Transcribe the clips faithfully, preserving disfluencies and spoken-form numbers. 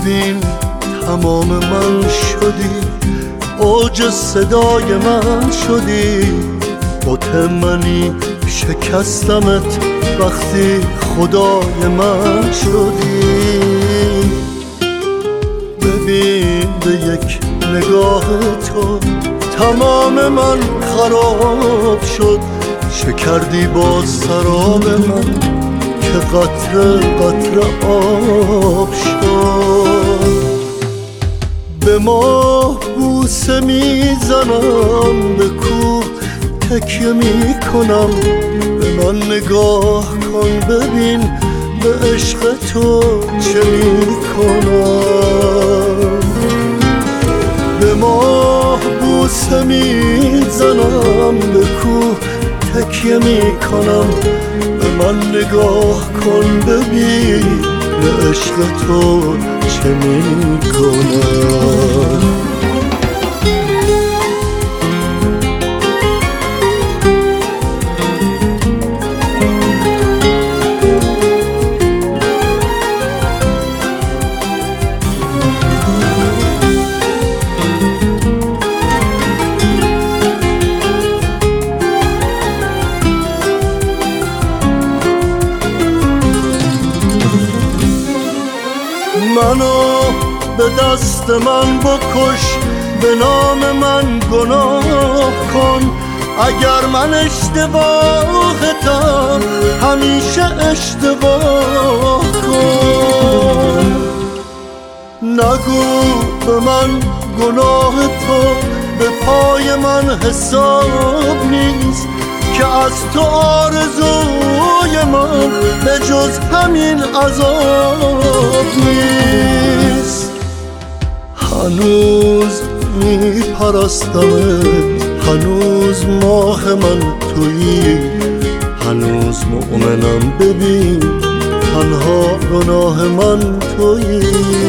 ببین تمام من شدی، اوج صدای من شدی، قطع منی شکستمت وقتی خدای من شدی. ببین به یک نگاه تو تمام من خراب شد، شکردی با سراب من که قطره قطره آب شد. به ماه بوسه میزنم، به کوه تکیه میکنم، به من نگاه کن ببین به عشق تو چه میکنم. به ماه بوسه میزنم، به کوه تکیه میکنم، به من نگاه کن ببین به عشق تو چه میکنم. منو به دست من بکش، به نام من گناه کن، اگر من اشتباهتم همیشه اشتباه کن. نگو به من گناه تو به پای من حساب نیست، که از تو آرزوی من به جز همین عذاب نیست. هنوز میپرستمت، هنوز ماه من تویی، هنوز مؤمنم ببین تنها گناه من تویی.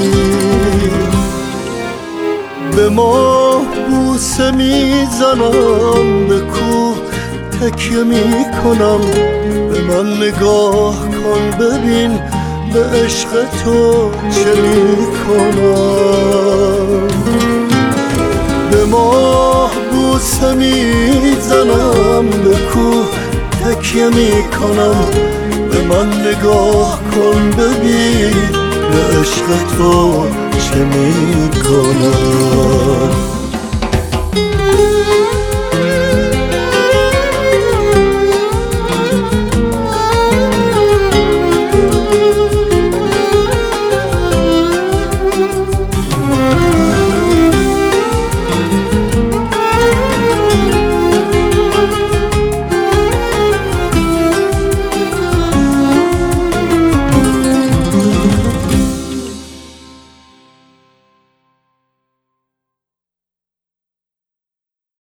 به ماه بوسه میزنم، به کوه تکیه میکنم، به من نگاه کن ببین به عشق تو چه میکنم. به ماه بوسه میزنم، به کوه تکیه میکنم، به من نگاه کن ببین به عشق تو چه میکنم.